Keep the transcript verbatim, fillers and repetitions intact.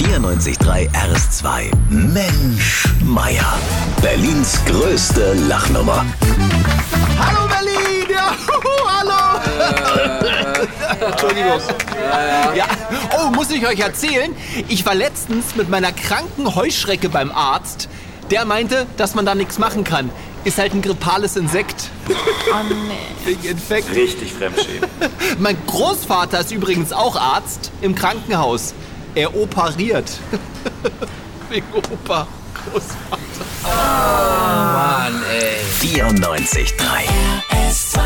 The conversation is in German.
vierundneunzig Komma drei R S zwei. Mensch, Meier. Berlins größte Lachnummer. Hallo Berlin! Ja, hallo! Äh, Entschuldigung. Äh, ja. Oh, muss ich euch erzählen? Ich war letztens mit meiner kranken Heuschrecke beim Arzt. Der meinte, dass man da nichts machen kann. Ist halt ein grippales Insekt. Oh nee. Wegen Infekt. Richtig fremdschämen. Mein Großvater ist übrigens auch Arzt im Krankenhaus. Er operiert. Wegen Opa. Großvater. Oh Mann, ey. vierundneunzig Komma drei.